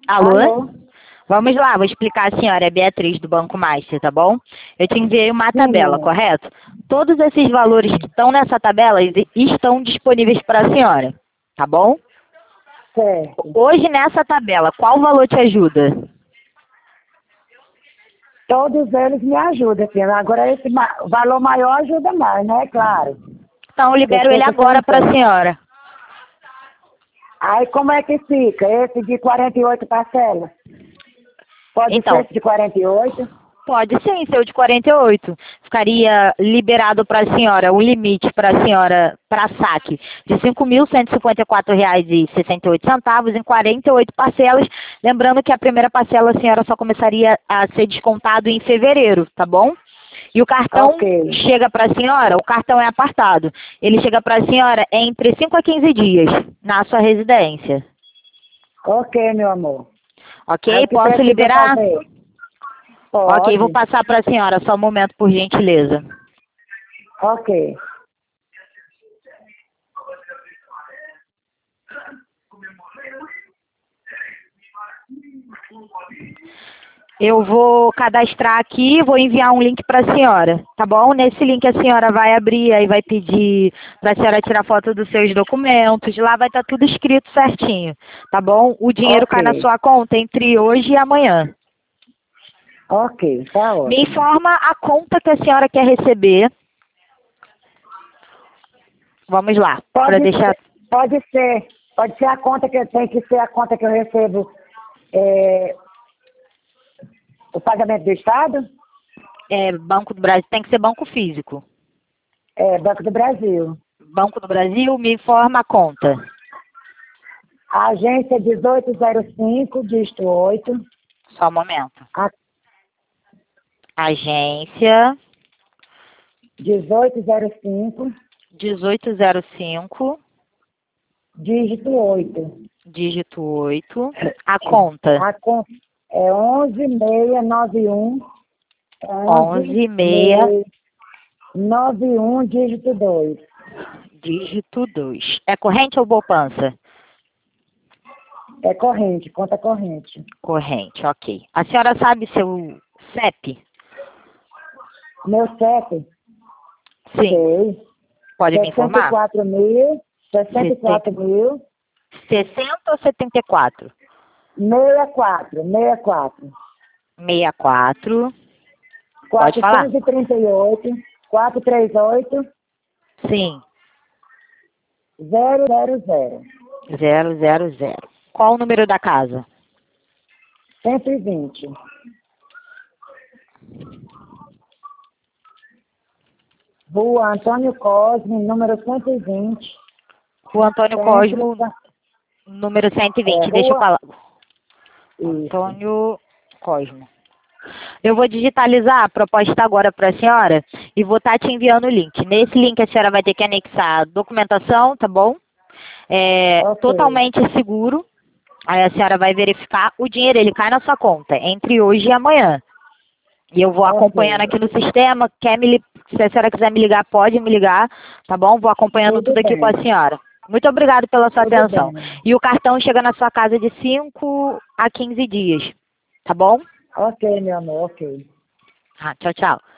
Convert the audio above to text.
Alô? Alô? Vamos lá, vou explicar a senhora, é Beatriz do Banco Master, tá bom? Eu te enviei uma tabela, Sim. correto? Todos esses valores que estão nessa tabela estão disponíveis para a senhora, tá bom? Certo. Hoje nessa tabela, qual valor te ajuda? Todos eles me ajudam, filha. Agora esse valor maior ajuda mais, né? Claro. Então eu libero ele Porque agora para a senhora. Aí como é que fica? Esse de 48 parcelas? Pode ser Então, esse de 48? pode sim, seu de 48. Ficaria liberado para a senhora, o limite para a senhora, para saque, de R$ 5.154,68 em 48 parcelas. Lembrando que a primeira parcela a senhora só começaria a ser descontado em fevereiro, tá bom? E o cartão Ok. chega para a senhora, o cartão é apartado. Ele chega para a senhora entre 5 a 15 dias na sua residência. Ok, meu amor. Aí Ok? o que Posso precisa liberar? fazer? Ok, vou Pode. passar para a senhora, só um momento, por gentileza. Ok. Eu vou cadastrar aqui, vou enviar um link para a senhora, tá bom? Nesse link a senhora vai abrir, aí vai pedir para a senhora tirar foto dos seus documentos, lá vai estar tudo escrito certinho, tá bom? O dinheiro cai na Ok. sua conta entre hoje e amanhã. Ok, tá Me ótimo. informa a conta que a senhora quer receber. Vamos lá, para Pode deixar ser, pode ser a conta que tem que ser a conta que eu recebo é, o pagamento do Estado? Banco do Brasil, tem que ser banco físico. É, Banco do Brasil. Banco do Brasil, me informa a conta. A agência 1805, dígito 8. Só um momento. A Agência 1805, 1805, dígito 8. dígito 8. A conta A conta é 11691, 11,6, 11691, dígito 2. dígito 2. É corrente ou poupança? É corrente, conta corrente. Corrente, ok. A senhora sabe seu CEP? Meu CEP, Sim. sei. Pode me informar? 64 mil, 64 mil, 60 ou 74? 64, 64, 64. Pode falar? 438, 438, Sim. 000, 000. Qual o número da casa? 120. Rua Antônio Cosme, número 120. Rua Antônio Centro, Cosmo, número 120. Deixa eu rua, falar. isso. Antônio Cosmo. Eu vou digitalizar a proposta agora para a senhora e vou estar te enviando o link. Nesse link a senhora vai ter que anexar a documentação, tá bom? É Ok, totalmente seguro. Aí a senhora vai verificar o dinheiro, ele cai na sua conta entre hoje e amanhã. E eu vou acompanhando ok. aqui no sistema. Se a senhora quiser me ligar, pode me ligar, tá bom? Vou acompanhando Tudo tudo aqui com a bem, senhora. Muito obrigado pela sua tudo atenção. bem. E o cartão chega na sua casa de 5 a 15 dias, tá bom? Ok, meu amor, ok. Ah, tchau, tchau.